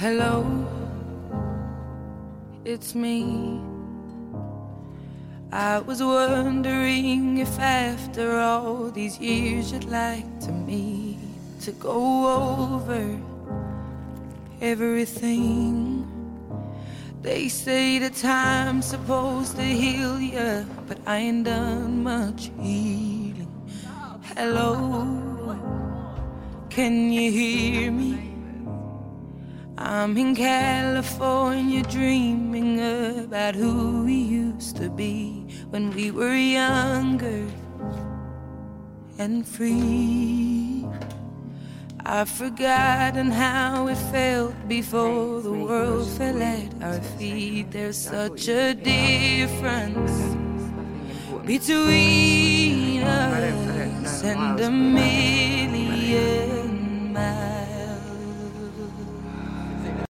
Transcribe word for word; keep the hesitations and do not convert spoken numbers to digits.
Hello, it's me. I was wondering if after all these years you'd like to meet to go over everything. They say the time's supposed to heal ya, but I ain't done much healing. Hello, can you hear me? I'm in California dreaming about who we used to be when we were younger and free. I've forgotten how it felt before the world fell at our feet. There's such a difference between us and a million miles.